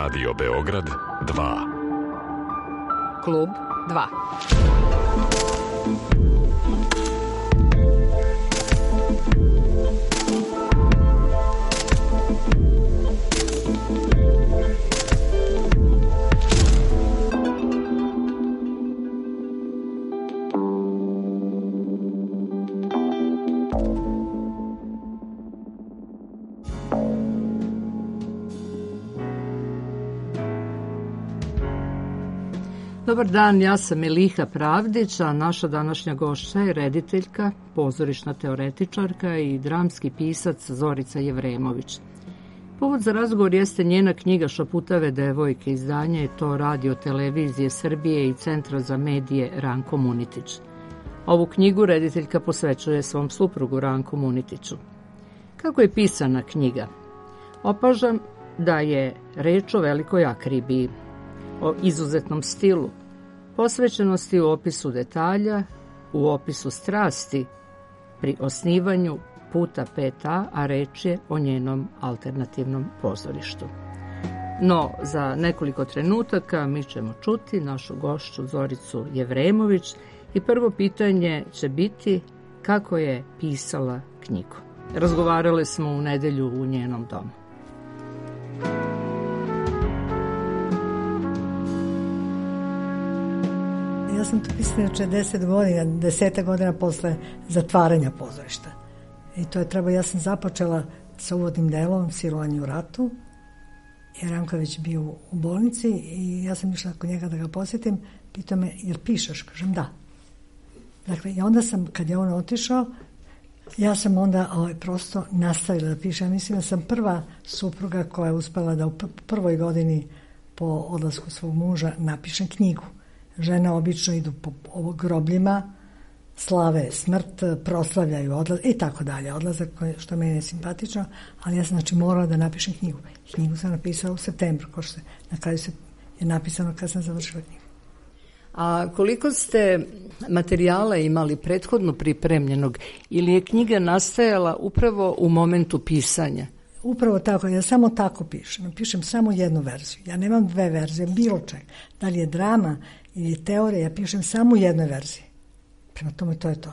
Radio Beograd 2. Klub 2. Dobar dan, ja sam Miliha Pravdić, a naša današnja gošća je rediteljka, pozorišna teoretičarka i dramski pisac Zorica Jevremović. Povod za razgovor jeste njena knjiga Šaputave devojke, izdanje je to Radio televizije Srbije i Centra za medije Ranko Munitić. Ovu knjigu rediteljka posvećuje svom suprugu Ranku Munitiću. Kako je pisana knjiga? Opažam da je reč o velikoj akribiji, o izuzetnom stilu, posvećenosti u opisu detalja, u opisu strasti pri osnivanju Puta 5A, a reč je o njenom alternativnom pozorištu. No, za nekoliko trenutaka mi ćemo čuti našu gošću Zoricu Jevremović i prvo pitanje će biti kako je pisala knjigu. Razgovarali smo u nedelju u njenom domu. Ja sam to pisala 10 godina posle zatvaranja pozorišta. I to je ja sam započela sa uvodnim delom Silovanje u ratu, jer Ranko je već bio u bolnici i ja sam išla kod njega da ga posjetim, pitao me, jer pišeš? Kažem, da. Dakle, i onda sam, kad je on otišao, ja sam onda prosto nastavila da pišem. Ja mislim da sam prva supruga koja je uspela da u prvoj godini po odlasku svog muža napišem knjigu. Žene obično idu po grobljima, slave smrt, proslavljaju odlazak i tako dalje. Odlazak, što meni je simpatično, ali ja sam morala da napišem knjigu. Knjigu sam napisala u septembru, ko što na kraju je napisano kad sam završila knjigu. A koliko ste materijala imali prethodno pripremljenog ili je knjiga nastajala upravo u momentu pisanja? Upravo tako, ja samo tako pišem. Pišem samo jednu verziju. Ja nemam dve verzije, bilo čega. Da li je drama ili teorija, ja pišem samo u jednoj verziji. Prema tome, to je to.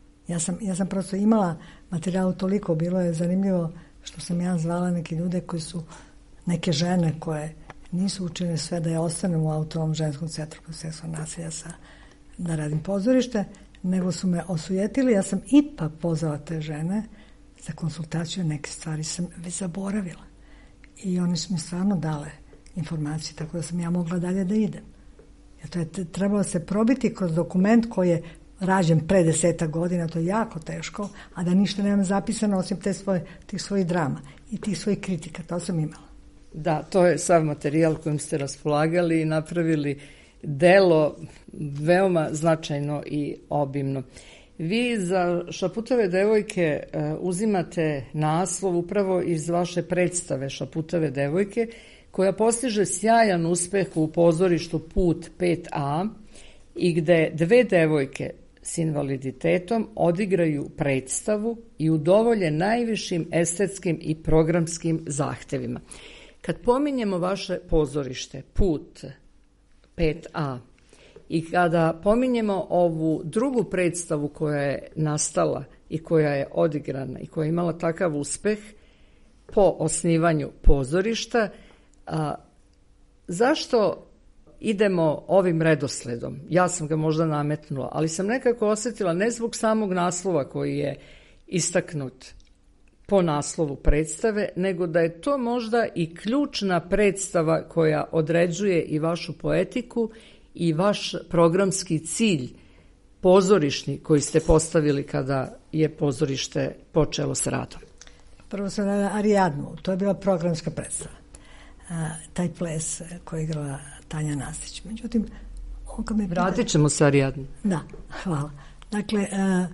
Ja sam prosto imala materijalu toliko, bilo je zanimljivo što sam ja zvala neke ljude koji su, neke žene koje nisu učinile sve da ja ostanem u Autonomnom ženskom centru protiv seksualnog nasilja da radim pozorište, nego su me osujetili. Ja sam ipak pozvala te žene za konsultaciju, neke stvari sam već zaboravila. I oni su mi stvarno dale informacije, tako da sam ja mogla dalje da idem. Jer to je trebalo se probiti kroz dokument koji je rađen pre 10 godina, to je jako teško, a da ništa nemam zapisano osim tih svojih drama i tih svojih kritika, to sam imala. Da, to je sav materijal kojim ste raspolagali i napravili delo veoma značajno i obimno. Vi za Šaputave devojke uzimate naslov upravo iz vaše predstave Šaputave devojke, koja postiže sjajan uspeh u pozorištu Put 5A i gde dve devojke s invaliditetom odigraju predstavu i udovolje najvišim estetskim i programskim zahtevima. Kad pominjemo vaše pozorište Put 5A i kada pominjemo ovu drugu predstavu koja je nastala i koja je odigrana i koja je imala takav uspeh po osnivanju pozorišta, zašto idemo ovim redosledom? Ja sam ga možda nametnula, ali sam nekako osjetila, ne zbog samog naslova koji je istaknut po naslovu predstave, nego da je to možda i ključna predstava koja određuje i vašu poetiku i vaš programski cilj pozorišni koji ste postavili kada je pozorište počelo s radom. Prvo sam radila Arijadnu, to je bila programska predstava. Taj ples koji je igrala Tanja Nastić. Međutim, vratit ćemo se Arijadnu. Da, hvala. Dakle,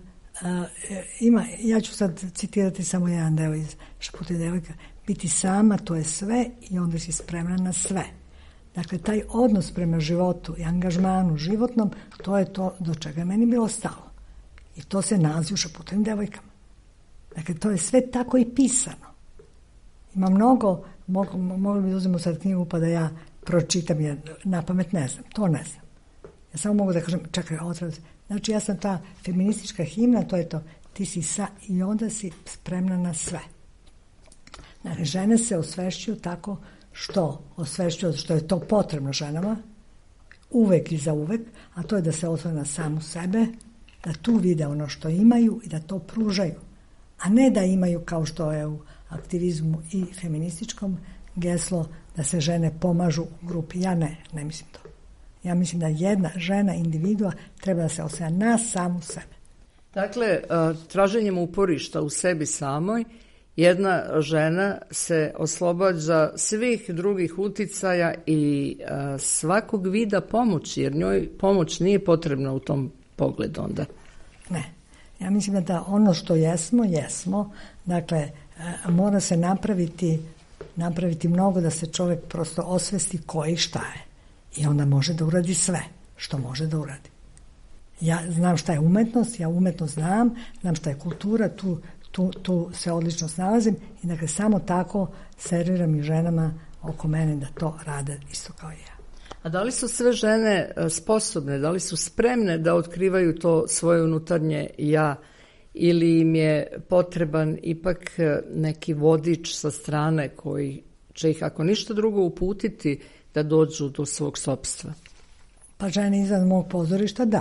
ja ću sad citirati samo jedan deo iz Šaputave devojka. Biti sama, to je sve i onda si spremna na sve. Dakle, taj odnos prema životu i angažmanu životnom, to je to do čega je meni bilo stalo. I to se nalazi u Šaputavim devojkama. Dakle, to je sve tako i pisano. Ima mnogo, mogli bi da uzmemo sad knjigu pa da ja pročitam, jer na pamet ne znam, to ne znam. Ja samo mogu da kažem, čekaj, znači ja sam ta feministička himna, to je to, ti si i onda si spremna na sve. Znači, žene se osvešćuju tako što je to potrebno ženama, uvek i za uvek, a to je da se otvore na samu sebe, da tu vide ono što imaju i da to pružaju, a ne da imaju, kao što je u aktivizmu i feminističkom, geslo da se žene pomažu u grupi. Ja ne mislim to. Ja mislim da jedna žena, individua, treba da se oslanja na samu sebe. Dakle, traženjem uporišta u sebi samoj, jedna žena se oslobađa svih drugih uticaja i svakog vida pomoći, jer njoj pomoć nije potrebna u tom pogledu onda. Ne. Ja mislim da ono što jesmo. Dakle, mora se napraviti mnogo da se čovjek prosto osvesti ko i šta je. I onda može da uradi sve što može da uradi. Ja znam šta je umetnost, ja umetnost znam šta je kultura, tu se odlično snalazim i dakle samo tako serviram i ženama oko mene da to rade isto kao i ja. A da li su sve žene sposobne, da li su spremne da otkrivaju to svoje unutarnje ja, ili im je potreban ipak neki vodič sa strane koji će ih, ako ništa drugo, uputiti da dođu do svog sopstva? Pa žene izvan mog pozorišta, da.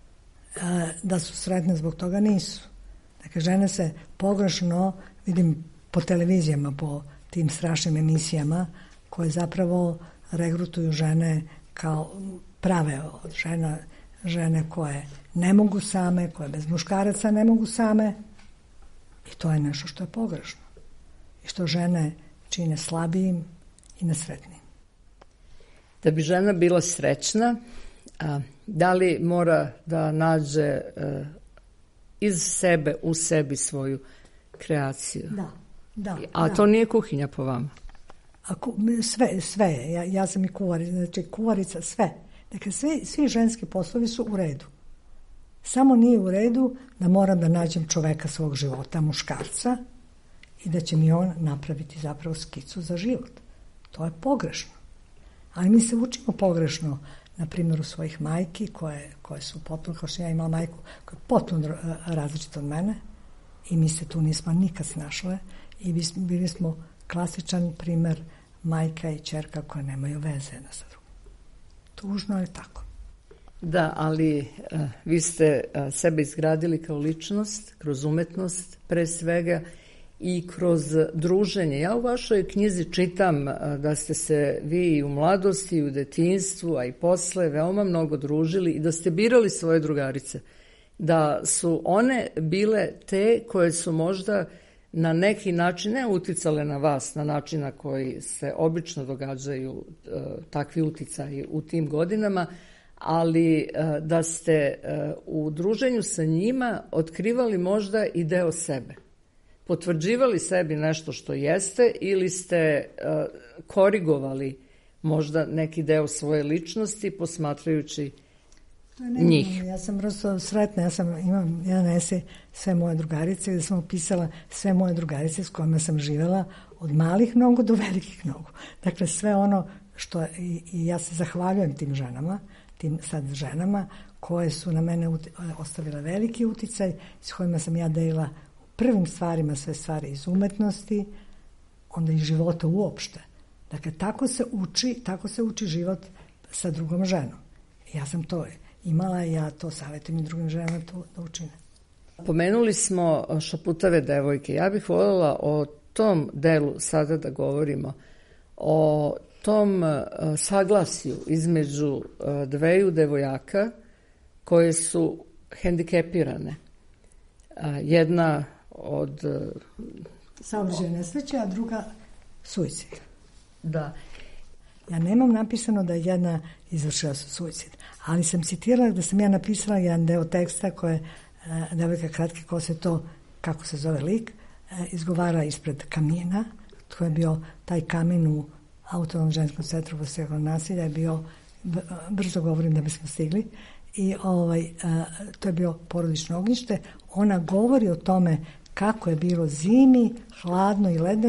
Da su sretne zbog toga, nisu. Dakle, žene se pogrešno, vidim po televizijama, po tim strašnim emisijama, koje zapravo regrutuju žene kao prave od žene koje ne mogu same, koje bez muškaraca ne mogu same. I to je nešto što je pogrešno. I što žene čine slabijim i nesretnijim. Da bi žena bila srećna, da li mora da nađe iz sebe, u sebi svoju kreaciju? Da. A to nije kuhinja po vama? Sve je. Ja sam i kuvarica, znači kuvarica, sve. Dakle, svi ženski poslovi su u redu. Samo nije u redu da moram da nađem čoveka svog života, muškarca, i da će mi on napraviti zapravo skicu za život. To je pogrešno. Ali mi se učimo pogrešno na primjeru svojih majki, koje su potpuno, kao što ja imala majku, koja je potpuno različita od mene, i mi se tu nismo nikad snašle i bili smo klasičan primjer majka i ćerka koje nemaju veze jedna sa drugom. Tužno je tako. Da, ali vi ste sebe izgradili kao ličnost, kroz umetnost pre svega i kroz druženje. Ja u vašoj knjizi čitam da ste se vi u mladosti, u detinjstvu, a i posle veoma mnogo družili i da ste birali svoje drugarice. Da su one bile te koje su možda na neki način ne uticale na vas, na način na koji se obično događaju takvi uticaji u tim godinama, ali da ste u druženju sa njima otkrivali možda i deo sebe. Potvrđivali sebi nešto što jeste ili ste korigovali možda neki deo svoje ličnosti posmatrajući njih. Ja sam prosto sretna, imam jedan esej sve moje drugarice gdje sam opisala sve moje drugarice s kojima sam živjela od malih nogu do velikih nogu. Dakle, sve ono što, i ja se zahvaljujem tim ženama, tim sad ženama koje su na mene ostavile veliki uticaj, s kojima sam ja delila prvim stvarima sve stvari iz umetnosti, onda i života uopšte. Dakle, tako se uči život sa drugom ženom. Ja sam to imala i ja to savjetujem i drugim ženama da učine. Pomenuli smo Šaputave devojke. Ja bih voljela o tom delu sada da govorimo, o tom saglasju između dveju devojaka koje su hendikepirane. Jedna od saobraćajne nesreće, a druga suicid. Da. Ja nemam napisano da je jedna izvršila suicid, ali sam citirala da sam ja napisala jedan deo teksta koje devojka kratke kose, to kako se zove lik, izgovara ispred kamina. To je bio taj kamin u Autonomnom ženskom centru za seksualno nasilje, je bio, brzo govorim da bismo stigli, i to je bio porodično ognjište. Ona govori o tome kako je bilo zimi, hladno i ledeno,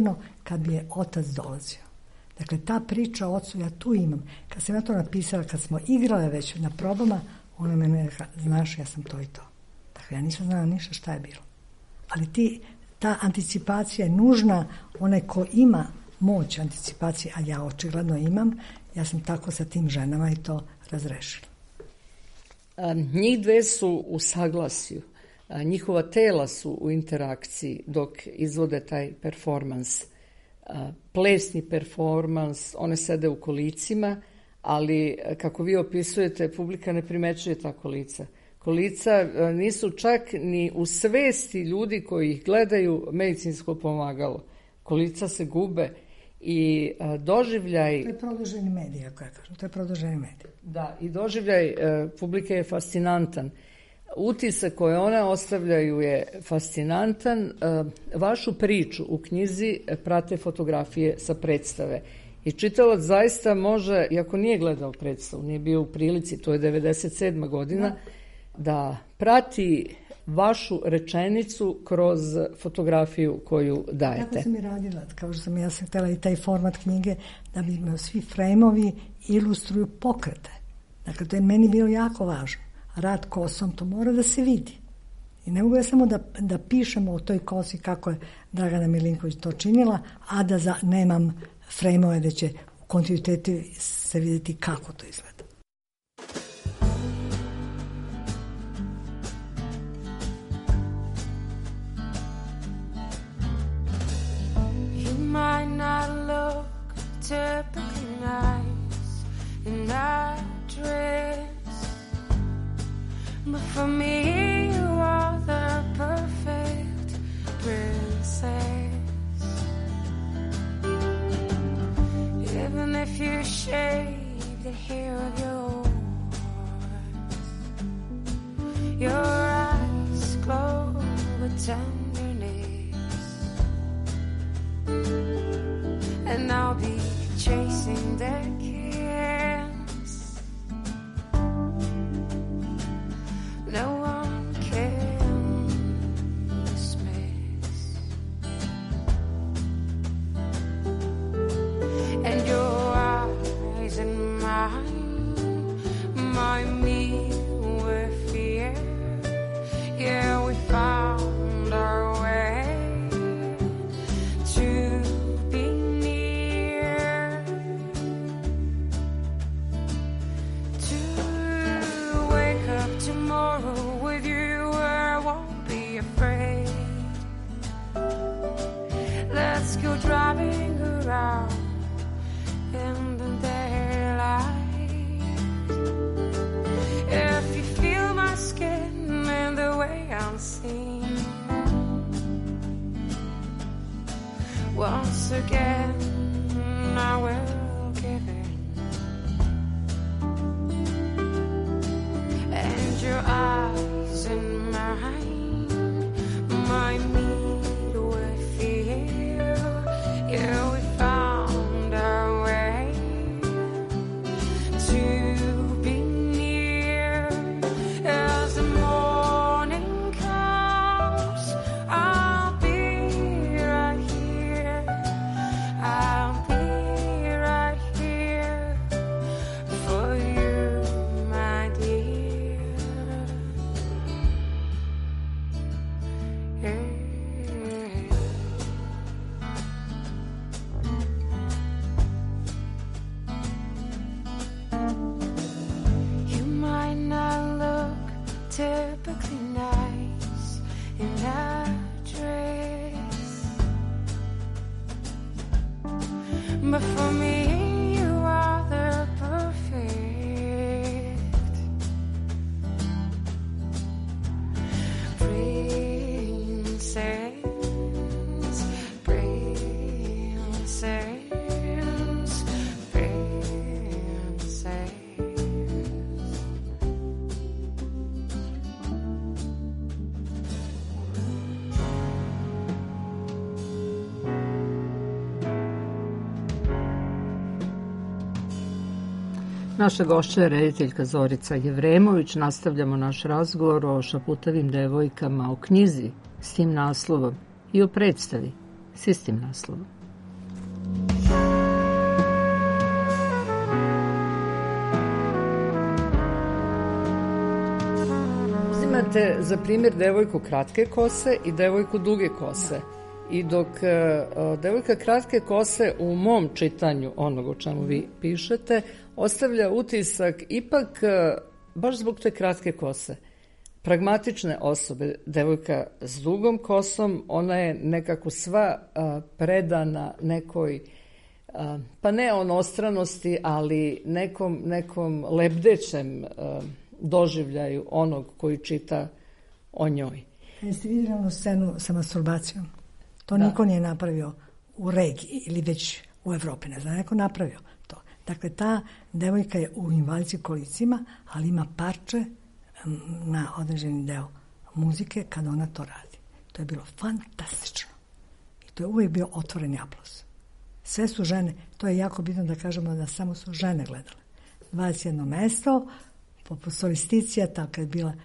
kad mi je otac dolazio. Dakle, ta priča o ocu ja tu imam. Kad sam ja to napisala, kad smo igrale već na probama, ona mene rekla, znaš, ja sam to i to. Dakle, ja nisam znala ništa šta je bilo. Ali ta anticipacija je nužna, onaj ko ima moć anticipacije, a ja očigledno imam, ja sam tako sa tim ženama i to razrešila. Njih dve su u saglasju, njihova tela su u interakciji dok izvode taj performans. Plesni performans, one sede u kolicima, ali kako vi opisujete, publika ne primećuje tako lica. Kolica nisu čak ni u svesti ljudi koji ih gledaju medicinsko pomagalo. Kolica se gube i doživljaj... To je produženi medij, ako ja kažem. To je produženi medij. Da, i doživljaj publike je fascinantan. Utisak koje one ostavljaju je fascinantan. Vašu priču u knjizi prate fotografije sa predstave. I čitalac zaista može, iako nije gledao predstavu, nije bio u prilici, to je 97. godina, da prati vašu rečenicu kroz fotografiju koju dajete. Tako sam i radila, kao što sam ja sam htjela i taj format knjige, da bi svi frejmovi ilustruju pokrete. Dakle, to je meni bilo jako važno. Rad kosom, to mora da se vidi. I ne mogu ja samo da pišemo o toj kosi kako je Dragana Milinković to činila, a da nemam frejmove da će u kontinuitetu se vidjeti kako to izgleda. Might not look typically nice in that dress, but for me you are the perfect princess. Even if you shave the hair of yours, your eyes glow with tenderness. And I'll be chasing their kiss. No one can dismiss. And your eyes and mine remind me with fear. Yeah, we found our way. Driving around in the daylight. If you feel my skin and the way I'm seen, once again I will give it. And your eyes and mine remind me. Yeah, we found our way to be near. As the morning comes, I'll be right here. I'll be right here for you, my dear. Yeah. Typically nice in that dress, but for me you are the perfect princess. Naša gošća je rediteljka Zorica Jevremović. Nastavljamo naš razgovor o šaputavim devojkama, o knjizi s tim naslovom i o predstavi s istim naslovom. imate za primjer devojku kratke kose i devojku duge kose. I dok devojka kratke kose u mom čitanju onog o čemu vi pišete ostavlja utisak ipak baš zbog te kratke kose pragmatične osobe. Devojka s dugom kosom, ona je nekako sva predana nekoj pa ne onostranosti, ali nekom lebdećem doživljaju onog koji čita o njoj. Jeste vidjeli onu scenu sa masturbacijom? To niko nije napravio u regiji ili već u Evropi, ne znam, neko napravio to. Dakle, ta devojka je u invalidskim kolicima, ali ima parče na određeni deo muzike kada ona to radi. To je bilo fantastično. I to je uvijek bio otvoreni aplauz. Sve su žene, to je jako bitno da kažemo da samo su žene gledale. 21 mesto, poput solisticija, tako je bila...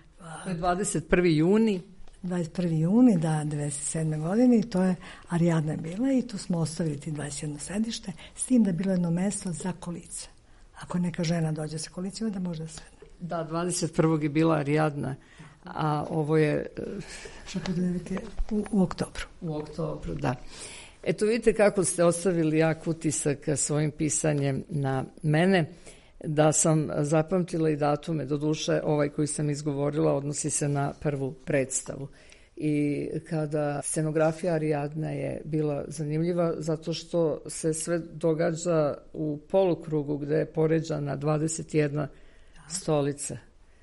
21. juni. 21. juni, da, 97. godine, i to je Ariadna bila i tu smo ostavili ti 21 sedište, s tim da je bilo jedno mesto za kolice. Ako neka žena dođe sa kolicima, da može da sedne. Da, 21. je bila Ariadna, a ovo je... Šapudevike u oktobru. U oktobru, da. Eto, vidite kako ste ostavili jak utisak svojim pisanjem na mene, da sam zapamtila i datume, doduše ovaj koji sam izgovorila odnosi se na prvu predstavu. I kada scenografija Ariadne je bila zanimljiva zato što se sve događa u polukrugu gde je poređana 21 stolica.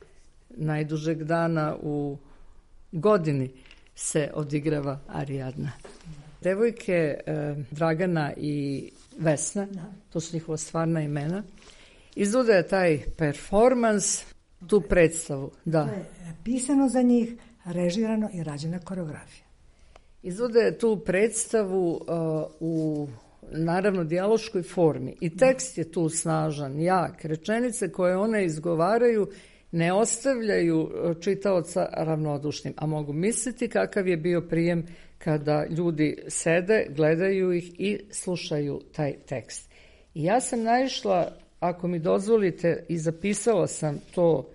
Najdužeg dana u godini se odigrava Ariadna. Devojke Dragana i Vesna, to su njihova stvarna imena, izvode taj performans, tu predstavu. Da. To je pisano za njih, režirano i rađena koreografija. Izvode tu predstavu u naravno dijaloškoj formi i tekst je tu snažan, jak. Rečenice koje one izgovaraju ne ostavljaju čitaoca ravnodušnim, a mogu misliti kakav je bio prijem kada ljudi sede, gledaju ih i slušaju taj tekst. I ja sam naišla, ako mi dozvolite, i zapisala sam to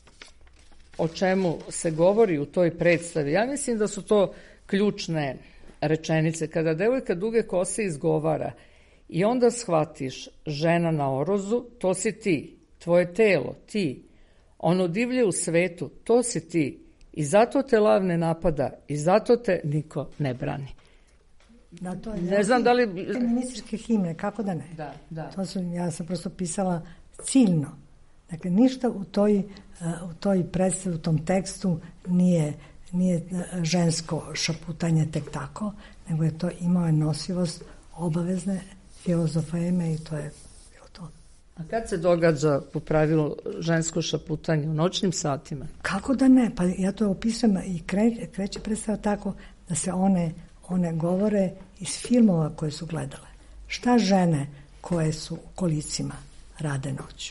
o čemu se govori u toj predstavi. Ja mislim da su to ključne rečenice. Kada devojka duge kose izgovara i onda shvatiš žena na orozu, to si ti, tvoje telo, ti. Ono divlje u svetu, to si ti. I zato te lav ne napada i zato te niko ne brani. Da, to je, ne znam da li... Feminističke himne, kako da ne? Da. To su, ja sam prosto pisala ciljno. Dakle, ništa u toj predstavi, u tom tekstu nije žensko šaputanje tek tako, nego je to imao nosivost obavezne filozofeme i to je bilo to. A kad se događa po pravilu žensko šaputanje? U noćnim satima? Kako da ne? Pa ja to opisujem i kreće predstava tako da se one govore iz filmova koje su gledale. Šta žene koje su u kolicima rade noću?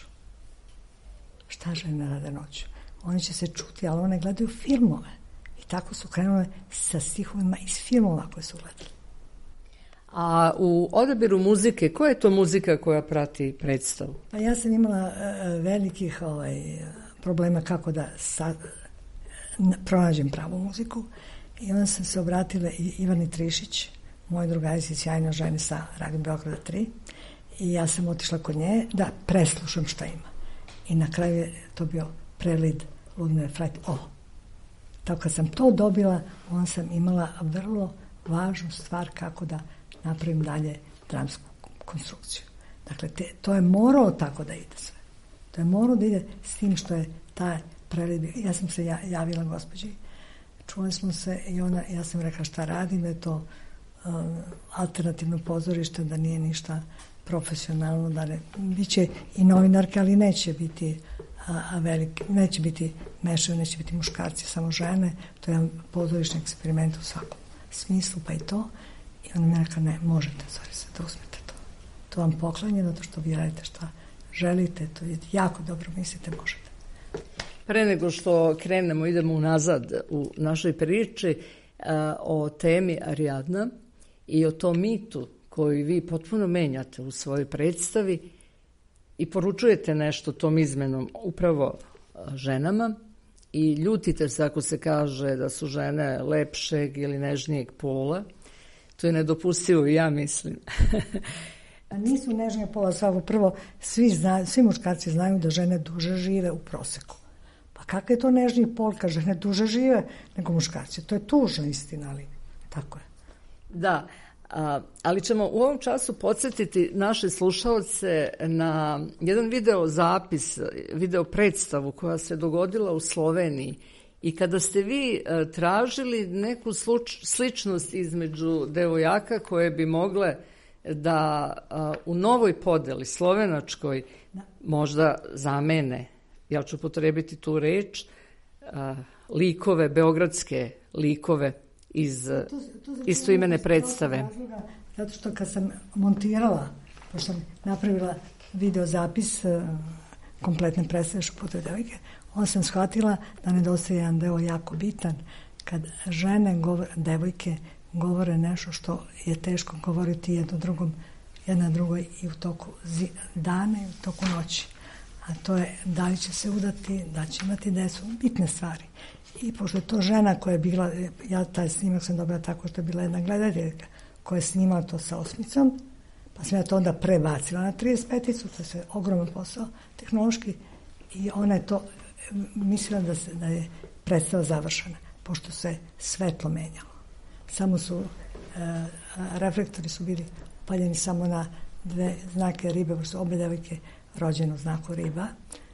Šta žene rade noću? One će se čuti, ali one gledaju filmove. I tako su krenule sa stihovima iz filmova koje su gledali. A u odabiru muzike, koja je to muzika koja prati predstavu? Pa ja sam imala velikih problema kako da pronađem pravu muziku. I onda sam se obratila i Ivani Trišić, moj drugarici, sjajno ženi sa Radio Beograda 3. I ja sam otišla kod nje da preslušam šta ima. I na kraju je to bio prelid Ludmile Frajt. Tako kad sam to dobila, onda sam imala vrlo važnu stvar kako da napravim dalje dramsku konstrukciju. Dakle, to je moralo tako da ide sve. To je moralo da ide s tim što je taj prelid. Ja sam se javila gospođi, čuli smo se i ja sam rekla šta radim, da je to alternativno pozorište, da nije ništa profesionalno, da ne, biće i novinarke, ali neće biti neće biti mešaju, neće biti muškarci, samo žene. To je jedan pozorišni eksperiment u svakom smislu, pa i to. I ona mi rekla, ne, možete, Zorica, da uzmete to. To vam poklanje, zato što vi radite šta želite, to je jako dobro, mislite, možete. Pre nego što krenemo, idemo unazad u našoj priči o temi Ariadna i o tom mitu koji vi potpuno menjate u svojoj predstavi i poručujete nešto tom izmenom upravo ženama. i ljutite se ako se kaže da su žene lepšeg ili nežnijeg pola. To je nedopustivo i ja mislim. A nisu nežnije pola, svako prvo, svi muškarci znaju da žene duže žive u proseku. Pa kakav je to nežniji pol kad žene duže žive nego muškarci? To je tužna istina, ali tako je. Da, ali ćemo u ovom času podsjetiti naše slušalce na jedan video zapis, video predstavu koja se dogodila u Sloveniji. I kada ste vi tražili neku sličnost između devojaka koje bi mogle da u novoj podeli slovenačkoj možda zamene, ja ću potrebiti tu reč, likove, beogradske likove iz istoimene predstave. Zato što kad sam montirala, pošto sam napravila videozapis kompletne predstave Šaputove devojke, onda sam shvatila da nedostaje jedan deo jako bitan, kad žene, devojke, govore nešto što je teško govoriti jedna drugoj i u toku dana i u toku noći. A to je da li će se udati, da će imati decu, bitne stvari. I pošto je to žena koja je bila, ja taj snimak sam dobila tako što je bila jedna gledateljka koja je snimala to sa osmicom, pa sam ja to onda prebacila na 35-icu, to je sve ogroman posao tehnološki, i ona je to mislila da je predstava završena, pošto se svetlo menjalo. Samo su, reflektori su bili upaljeni samo na dve znake ribe, pošto su obe devojke rođene u znaku riba,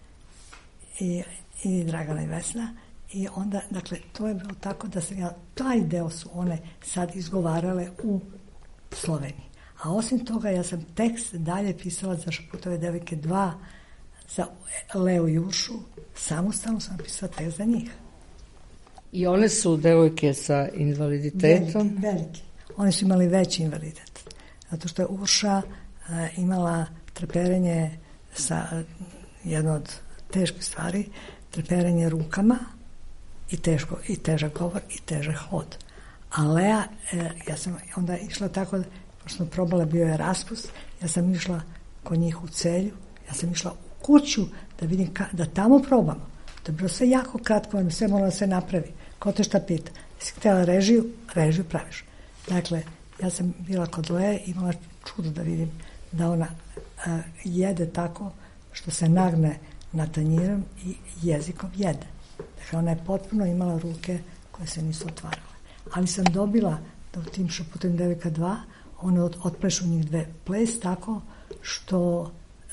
i Dragana i Vesna. I onda, dakle, to je bilo tako da se taj deo su one sad izgovarale u Sloveniji. A osim toga, ja sam tekst dalje pisala za Šaputove devojke 2, za Leo i Uršu, samostalno sam pisala tekst za njih. I one su devojke sa invaliditetom? Veliki. One su imali veći invaliditet. Zato što je Urša imala treperenje sa jedno od teških stvari, treperenje rukama i težak govor i težak hod. A Lea, ja sam onda išla tako, pošto sam probala, bio je raspust, ja sam išla kod njih u Celju, ja sam išla u kuću da vidim, da tamo probamo. To je bilo sve jako kratko, sve moralo da se napravi. Ko te šta pita? Jesi htjela režiju praviš. Dakle, ja sam bila kod Leje i imala čudo da vidim da ona jede tako što se nagne na tanjirom i jezikom jede. Dakle, ona je potpuno imala ruke koje se nisu otvarale. Ali sam dobila da u tim Šaputovim devojka 2 one otplešu njih dve ples tako što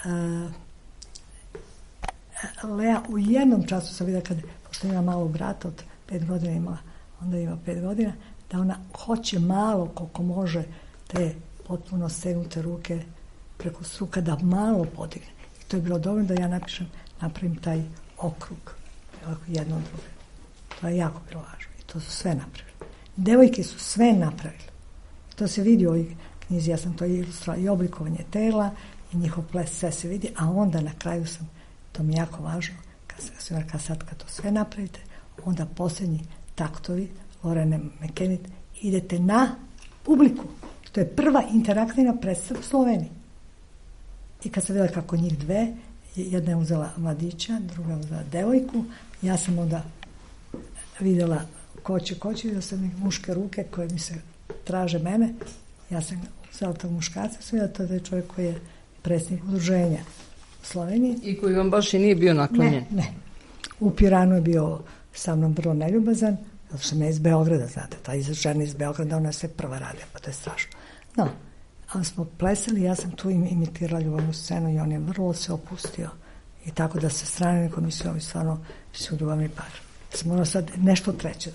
Lea u jednom času sam vidjela, pošto ima malog brata od 5 godina imala, onda ima 5 godina, da ona hoće malo koliko može te potpuno stegnute ruke preko struka da malo podigne. I to je bilo dovoljno da ja napravim taj okrug, jedno od druge. To je jako bilo važno i to su sve napravili. Devojke su sve napravili. To se vidi u ovoj knjizi, ja sam to ilustrovala, i oblikovanje tela i njihov ples, sve se vidi, a onda na kraju to mi je jako važno, kad to sve napravite, onda posljednji taktovi Lorene McKennitt idete na publiku. To je prva interaktivna predstava u Sloveniji. I kad sam vidjela kako njih dve, jedna je uzela mladića, druga je uzela devojku, ja sam onda vidjela ko će, vidjela sam muške ruke koje mi se traže mene, ja sam uzela tog muškarca, sam vidjela to da je čovjek koji je predsjednik udruženja u Sloveniji. I koji vam baš i nije bio naklonjen? Ne. U Piranu je bio sa mnom vrlo neljubazan, zato što me je iz Beograda, znate, ta žena iz Beograda, ona sve prva radi, pa to je strašno. No, ali smo plesali, ja sam tu imitirala ljubavnu scenu i on je vrlo se opustio i tako da se strane neko mislio, ovi stvarno su ljubavni par. Sam morala sad nešto treće.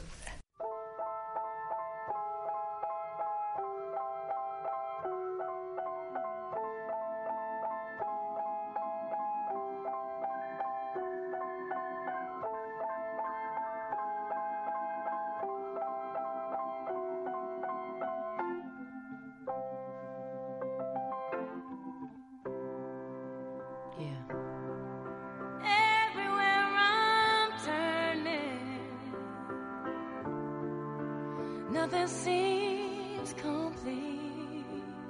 Nothing seems complete.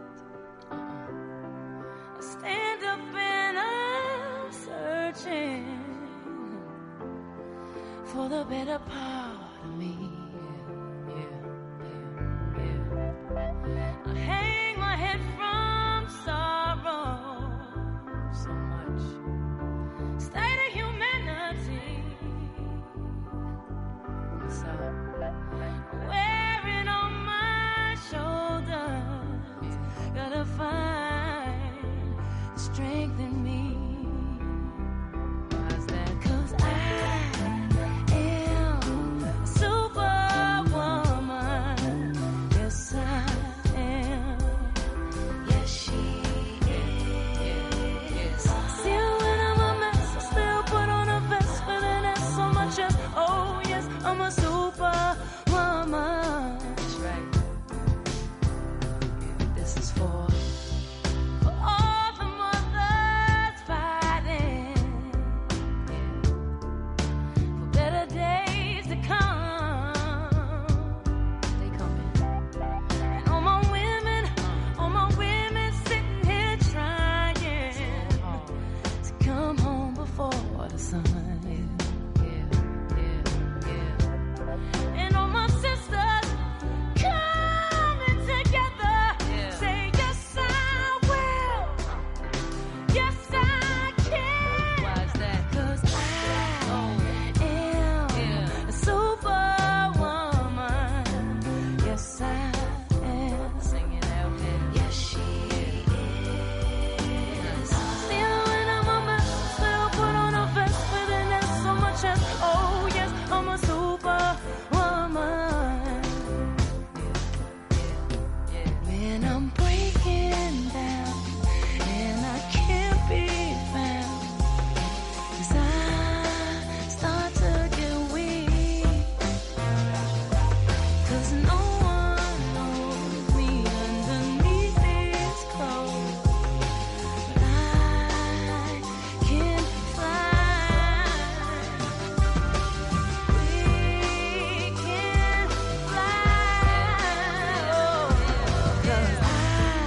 I stand up and I'm searching for the better part of me. I hang my head from sorrow so much. State of humanity. So wearing on my shoulders, gotta find strength in me. Why's that? 'Cause I am superwoman. Yes, I am. Yes, she is. Still when I'm a mess, I still put on a vest with an S so much as, oh yes, I'm a superwoman. That's right. This is for all the mothers fighting for better days to come. They coming. And all my women sitting here trying to come home before the sun. And all my sisters coming together, say yes I will, yes I can. Why's that? 'Cause I am a superwoman. Yes I am. Sing it out there. Yes she is. Still when I'm a mess, still put on a vest with an S so much as, oh yes, I'm a superwoman. When I'm breaking down and I can't be found, 'cause I start to get weak, 'cause no one knows me underneath these clothes, but I can fly. We can fly, oh, 'cause I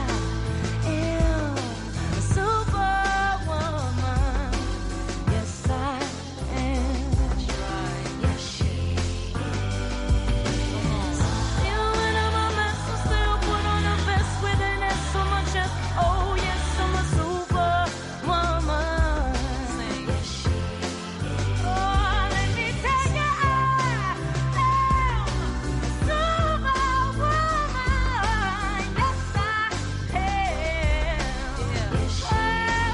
am a superwoman. Yes, I am. Yes, she is. Still when I'm a mess, I still put on a vest with an S so much as, oh yes, I'm a superwoman. Yes, she is. Oh, let me tell you, I am a superwoman. Yes, I am. Yes, she is.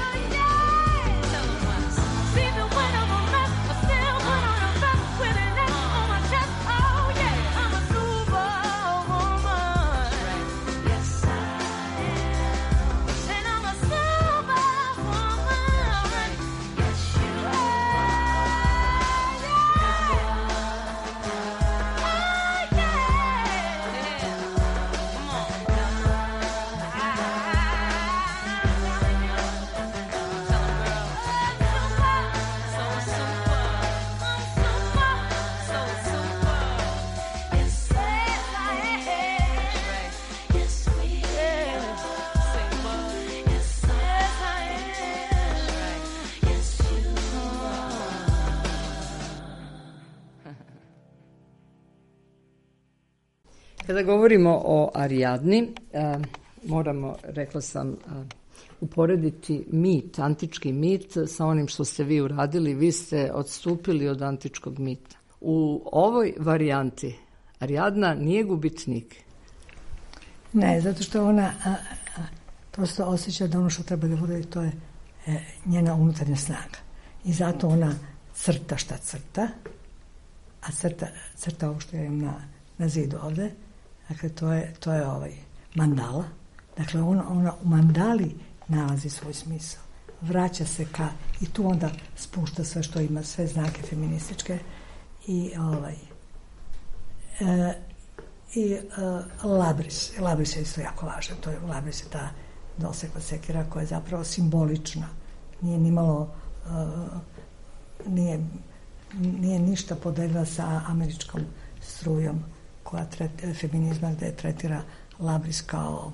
Even when I'm a mess, I still put on a vest with an S on my chest. Oh yeah, I'm a superwoman. Yes, I am. And I'm a superwoman. Yes, you Kada govorimo o Arijadni, moramo, rekla sam, uporediti mit, antički mit sa onim što ste vi uradili. Vi ste odstupili od antičkog mita. U ovoj varijanti Arijadna nije gubitnik. Ne, zato što ona prosto osjeća da ono što treba da uradi, to je njena unutarnja snaga. I zato ona crta šta crta, a crta ovo što je na zidu ovde, dakle to je mandala. Dakle, ona u mandali nalazi svoj smisao. Vraća se i tu onda spušta sve što ima, sve znake feminističke i labris je isto jako važan. To je labris je ta dosekla sekira koja je zapravo simbolična. Nije nimalo nije ništa podeljila sa američkom strujom koja feminizma gde tretira labris kao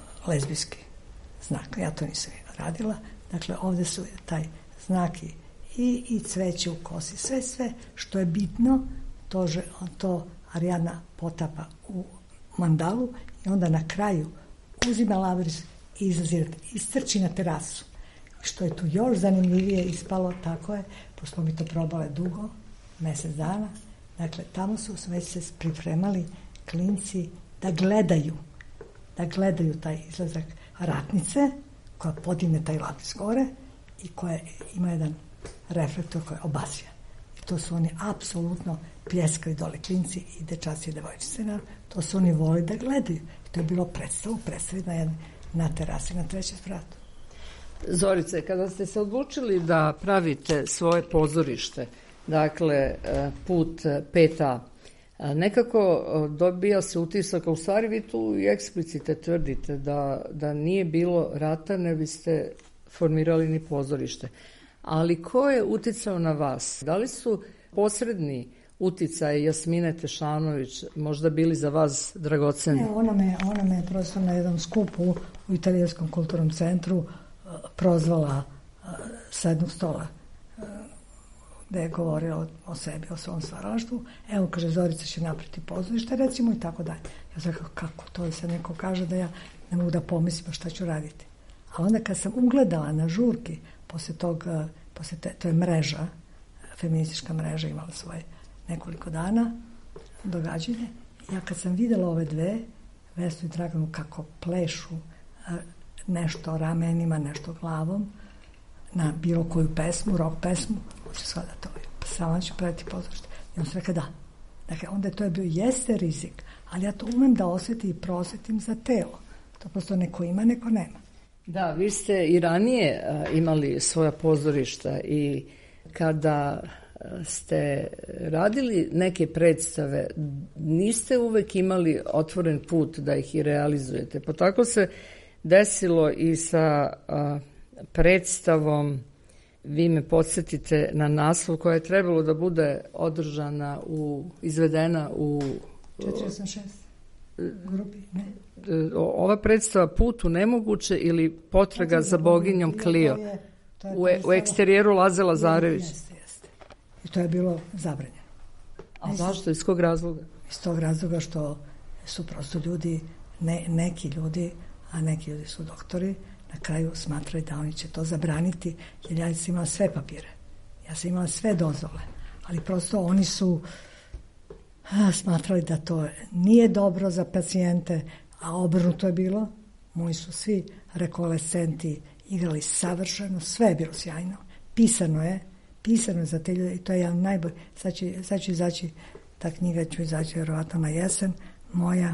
lezbijski znak. Ja to nisam radila. Dakle, ovde su taj znak i cveće u kosi. Sve što je bitno, to Ariadna potapa u mandalu i onda na kraju uzima labris i istrči na terasu. Što je tu još zanimljivije ispalo, tako je, pošto smo mi to probale dugo, mjesec dana, dakle, tamo su već se pripremali klinci da gledaju taj izlazak ratnice, koja podigne taj labris gore i koja ima jedan reflektor koji obasja. I to su oni apsolutno pljeskali dole, klinci i dečaci i devojčice. To su oni voli da gledaju. I to je bilo predstavi na terasi na 3. spratu. Zorice, kada ste se odlučili da pravite svoje pozorište, dakle, put 5A, nekako dobija se utisak, a u stvari vi tu i eksplicite tvrdite da nije bilo rata, ne biste formirali ni pozorište. Ali ko je uticao na vas? Da li su posredni uticaj Jasmine Tešanović možda bili za vas dragoceni? Ne, ona me prosto na jednom skupu u Italijanskom kulturnom centru prozvala sa jednog stola gde je govorila o sebi, o svom stvaralaštvu. Evo, kaže, Zorica će napraviti pozorište, recimo, i tako dalje. Ja sam rekao, kako to se neko kaže da ja ne mogu da pomislim šta ću raditi. A onda kad sam ugledala na žurki, to je mreža, feministička mreža, imala svoje nekoliko dana događanje. Ja kad sam videla ove dve, Vesnu i Draganu, kako plešu nešto ramenima, nešto glavom, na bilo koju pesmu, rock pesmu, hoće sada to, sama ću praviti pozorište. I on se rekao da. Dakle, onda to je bio, jeste rizik, ali ja to umem da osjetim i prosjetim za telo. To prosto neko ima, neko nema. Da, vi ste i ranije imali svoja pozorišta i kada ste radili neke predstave, niste uvek imali otvoren put da ih i realizujete. Pa tako se desilo i sa predstavom, vi me podsjetite na naslov, koja je trebalo da bude održana, izvedena u 486 grupi, ne? Ova predstava Put u nemoguće ili Potraga za boginjom Klio u eksterijeru Laze Lazarević. Jeste. I to je bilo zabranjeno. A zašto? Iz kog razloga? Iz tog razloga što su prosto ljudi, neki ljudi, a neki ljudi su doktori, na kraju smatrali da oni će to zabraniti, jer ja sam imala sve papire. Ja sam imala sve dozvole. Ali prosto oni su smatrali da to nije dobro za pacijente, a obrnuto je bilo. Moji su svi rekolescenti igrali savršeno, sve je bilo sjajno. Pisano je za te ljude i to je jedan najbolji. Sad će izaći, ta knjiga će izaći vjerovatno na jesen, moja,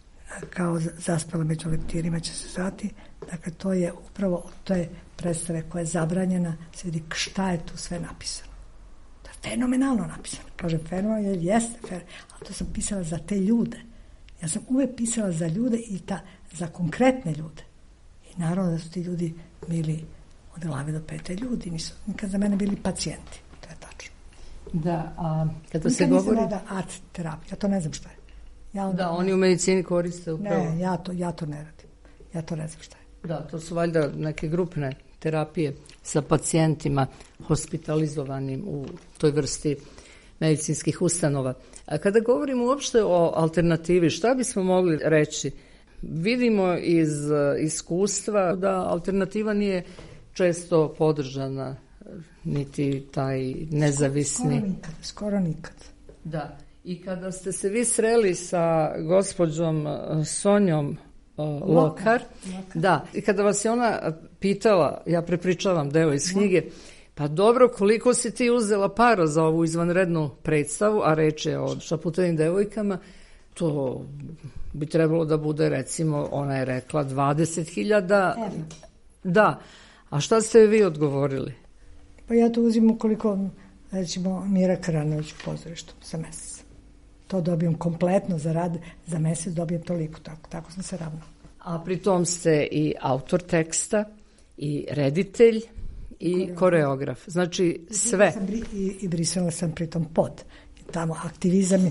kao Zaspala među leptirima će se zvati. Dakle, to je upravo, to je predstave koja je zabranjena, se vidi šta je tu sve napisano. To je fenomenalno napisano. Kažem fenomenalno, jer jeste fenomenalno, ali to sam pisala za te ljude. Ja sam uvek pisala za ljude i za konkretne ljude. I naravno da su ti ljudi bili od glave do pete ljudi, nisu nikad za mene bili pacijenti. To je tačno. Da, a kada se nikad govori... nisam rada art terapija, ja to ne znam šta je. Da, oni u medicini koriste upravo. Ne, ja to ne radim. Ja to ne znam šta je. Da, to su valjda neke grupne terapije sa pacijentima hospitalizovanim u toj vrsti medicinskih ustanova. A kada govorimo uopšte o alternativi, šta bismo mogli reći? Vidimo iz iskustva da alternativa nije često podržana, niti taj nezavisni... Skoro nikad. Da. I kada ste se vi sreli sa gospođom Sonjom Lokar, da, i kada vas je ona pitala, ja prepričavam deo iz knjige, pa dobro, koliko si ti uzela para za ovu izvanrednu predstavu, a reč je o Šaputovim devojkama, to bi trebalo da bude, recimo, ona je rekla 20.000. Da, a šta ste vi odgovorili? Pa ja to uzim koliko, recimo, Mira Karanović u pozorištu za mesec. To dobijem kompletno za rad, za mesec dobijem toliko, tako sam se ravnala. A pritom ste i autor teksta, i reditelj, i koreograf. Znači sve. I brisala sam pritom pod. Tamo aktivizam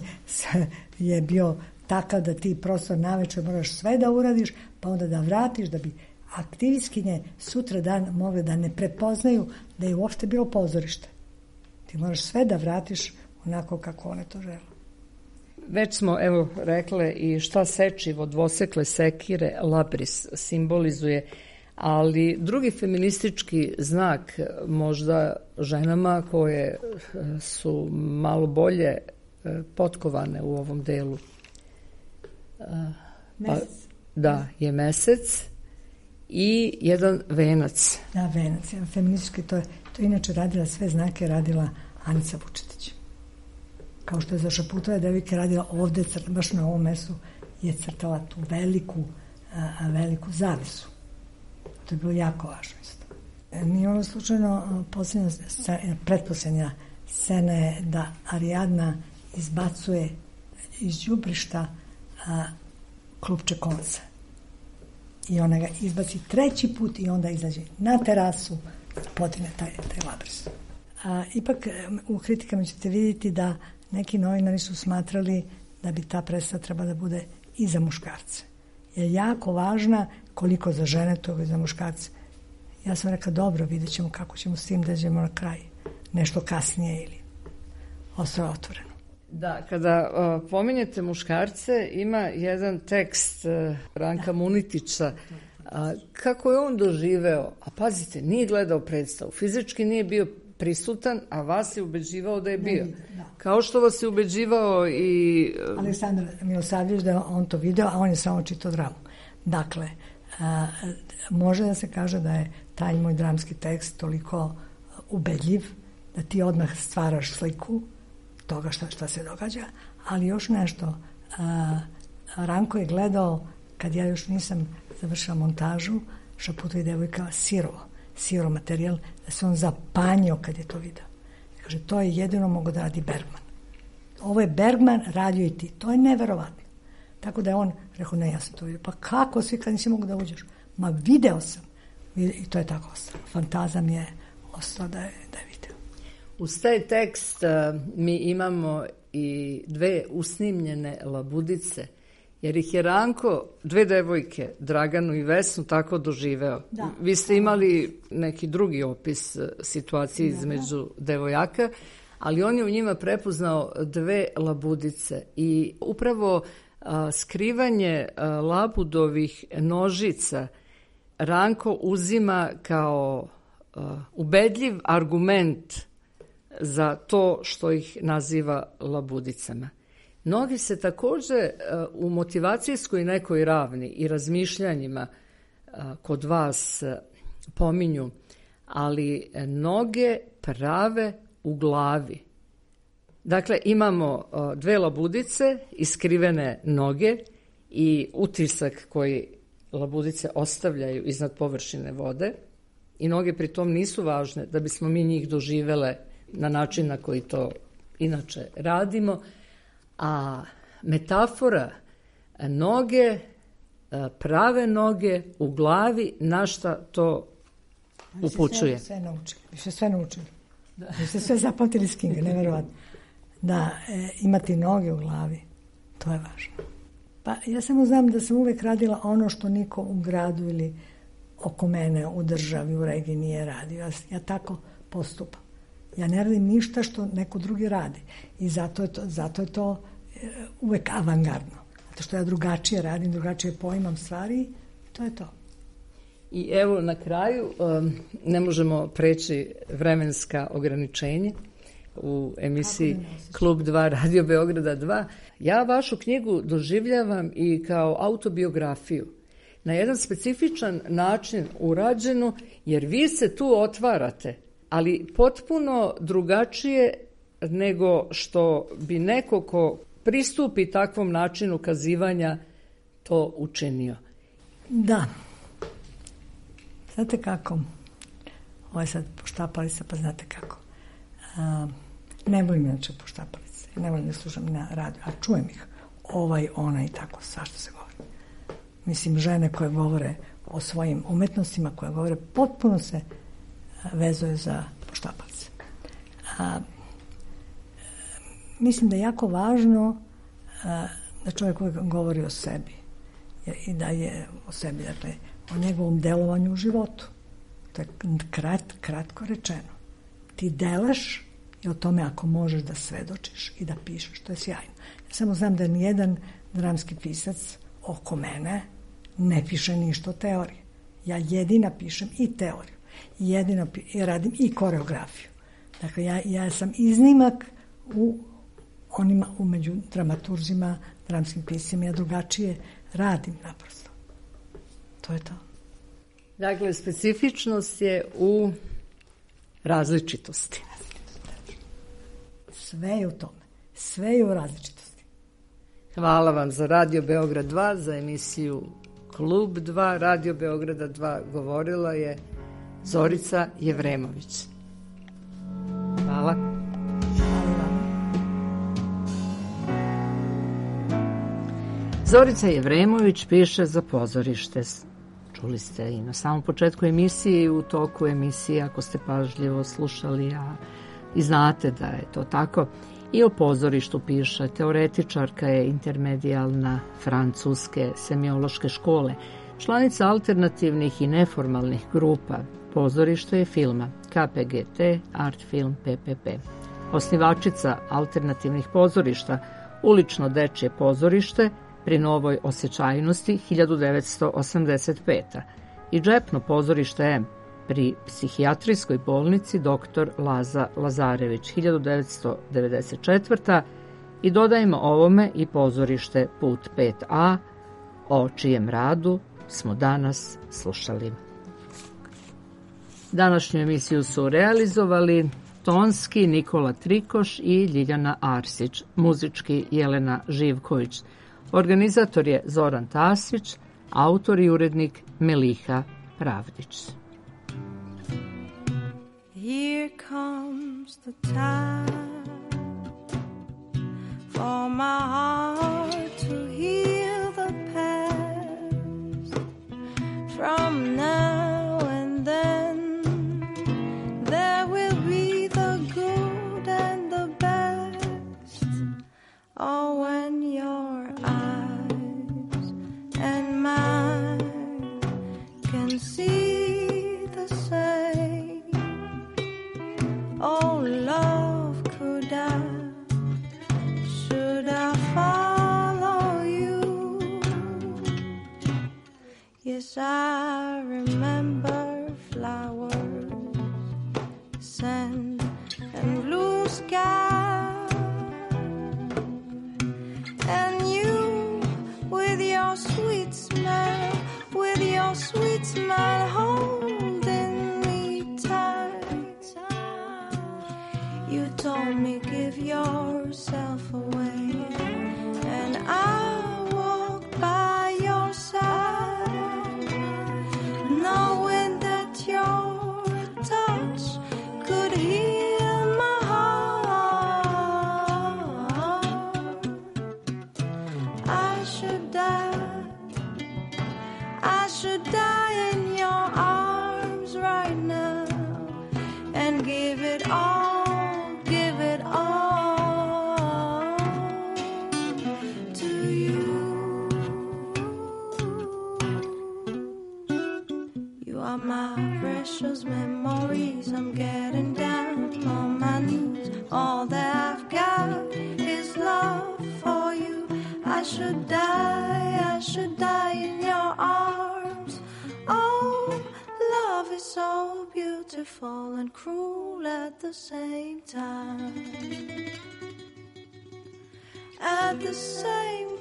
je bio takav da ti prosto naveče moraš sve da uradiš, pa onda da vratiš, da bi aktivistkinje sutra dan mogle da ne prepoznaju da je uopšte bilo pozorište. Ti moraš sve da vratiš onako kako one to žele. Već smo, evo, rekle i šta sečivo dvosekle sekire labris simbolizuje, ali drugi feministički znak možda ženama koje su malo bolje potkovane u ovom delu. Mesec. Da, je mesec i jedan venac. Da, venac. Feministički, to inače radila, sve znake radila Anica Vučetić. Kao što je za Šaputove devojke radila ovde, baš na ovom mestu, je crtala tu veliku zavisu. To je bilo jako važno isto. Nije ono slučajno pretposlednja scena je da Ariadna izbacuje iz đubrišta klupče konca. I ona ga izbaci treći put i onda izađe na terasu, podine taj labris. Ipak u kritikama ćete vidjeti da neki novinari su smatrali da bi ta predstava treba da bude i za muškarce. Je jako važna koliko za žene, toga i za muškarce. Ja sam rekla, dobro, vidjet ćemo kako ćemo s tim da idemo na kraj. Nešto kasnije ili ostalo otvoreno. Da, kada pominjete muškarce, ima jedan tekst Ranka Munitića. Kako je on doživeo? A pazite, nije gledao predstavu. Fizički nije bio prisutan, a vas je ubeđivao da je bio. Kao što vas je ubeđivao i... Aleksandar Milosavljević da on to video, a on je samo čitao dramu. Dakle, može da se kaže da je taj moj dramski tekst toliko ubedljiv da ti odmah stvaraš sliku toga šta se događa, ali još nešto. Ranko je gledao, kad ja još nisam završila montažu, Šaputa i devojka siro materijal, da se on zapanjio kad je to video. Kaže, to je jedino mogo da radi Bergman. Ovo je Bergman radio i ti. To je neverovatno. Tako da je on rekao, ne, ja sam to vidio. Pa kako svi kad nisi mogu da uđeš? Ma video sam. I to je tako ostalo. Fantazam je ostao da je video. Uz taj tekst mi imamo i dve usnimljene labudice, jer ih je Ranko, dve devojke, Draganu i Vesnu, tako doživeo. Da. Vi ste imali neki drugi opis situacije između devojaka, ali on je u njima prepoznao dve labudice i upravo skrivanje labudovih nožica Ranko uzima kao ubedljiv argument za to što ih naziva labudicama. Mnogi se takođe u motivacijskoj nekoj ravni i razmišljanjima kod vas pominju, ali noge prave u glavi. Dakle, imamo dve labudice, iskrivene noge i utisak koji labudice ostavljaju iznad površine vode i noge pritom nisu važne da bismo mi njih doživele na način na koji to inače radimo, a metafora noge, prave noge u glavi, na šta to upućuje? Sve naučili. Vi sve naučili. Vi ste sve zapamtili s Kinga, neverovatno. Da, imati noge u glavi, to je važno. Pa ja samo znam da sam uvek radila ono što niko u gradu ili oko mene u državi, u regiji nije radio. Ja tako postupam. Ja ne radim ništa što neko drugi radi. I zato je to uvek avangardno. Zato što ja drugačije radim, drugačije poimam stvari, to je to. I evo na kraju, ne možemo preći vremenska ograničenja u emisiji Klub 2 Radio Beograda 2. Ja vašu knjigu doživljavam i kao autobiografiju. Na jedan specifičan način urađenu, jer vi se tu otvarate, ali potpuno drugačije nego što bi neko ko pristupi takvom načinu kazivanja to učinio. Da. Znate kako? Ovo je sad poštapalica, pa znate kako. Ne volim inače poštapalice. Ne volim da slušam na radiju, a čujem ih. Ona i tako, svašta se govori. Mislim, žene koje govore o svojim umetnostima, koje govore, potpuno se vezuje za poštapalice. Mislim da je jako važno da čovjek uvijek govori o sebi i da je o sebi, dakle, o njegovom delovanju u životu. To je kratko rečeno. Ti delaš i o tome ako možeš da svedočiš i da pišeš. To je sjajno. Ja samo znam da nijedan dramski pisac oko mene ne piše ništa o teoriji. Ja jedina pišem i teoriju. I radim i koreografiju. Dakle, ja sam iznimak među dramaturzima, dramskim piscima. Ja drugačije radim naprosto. To je to. Dakle, specifičnost je u različitosti. Sve je u tome. Sve je u različitosti. Hvala vam za Radio Beograd 2, za emisiju Klub 2, Radio Beograda 2. Govorila je Zorica Jevremović. Hvala. Zorica Jevremović piše za pozorište. Čuli ste i na samom početku emisije i u toku emisije, ako ste pažljivo slušali, i znate da je to tako. I o pozorištu piše. Teoretičarka je intermedijalna francuske semiološke škole, članica alternativnih i neformalnih grupa pozorišta i filma KPGT, Art Film PPP. Osnivačica alternativnih pozorišta, ulično dečje pozorište pri Novoj Osjećajnosti 1985. i džepno pozorište M pri psihijatrijskoj bolnici dr. Laza Lazarević 1994. i dodajmo ovome i pozorište Put 5A, o čijem radu smo danas slušali. Današnju emisiju su realizovali tonski Nikola Trikoš i Ljiljana Arsić, muzički Jelena Živković. Organizator je Zoran Tasić, autor i urednik Meliha Pravdić. Here comes the time for my heart to heal the past. From now and then there will be the good and the best. Oh, when your eyes and mine can see the same. Oh, love, should I follow you? Yes, I remember flowers, sand, and blue sky. And you, with your sweet smile, holding me tight. You told me give yourself away, and I walked by your side, knowing that your touch could heal my heart. I should die in your arms right now and give it all to you. You are my precious memories. I'm getting down on my knees. All that I've got is love for you. I should die in your arms. Oh, love is so beautiful and cruel at the same time. At the same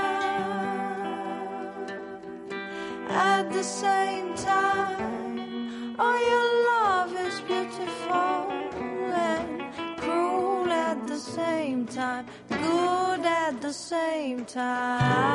time. At the same time. Oh, your love is beautiful and cruel at the same time. Good at the same time.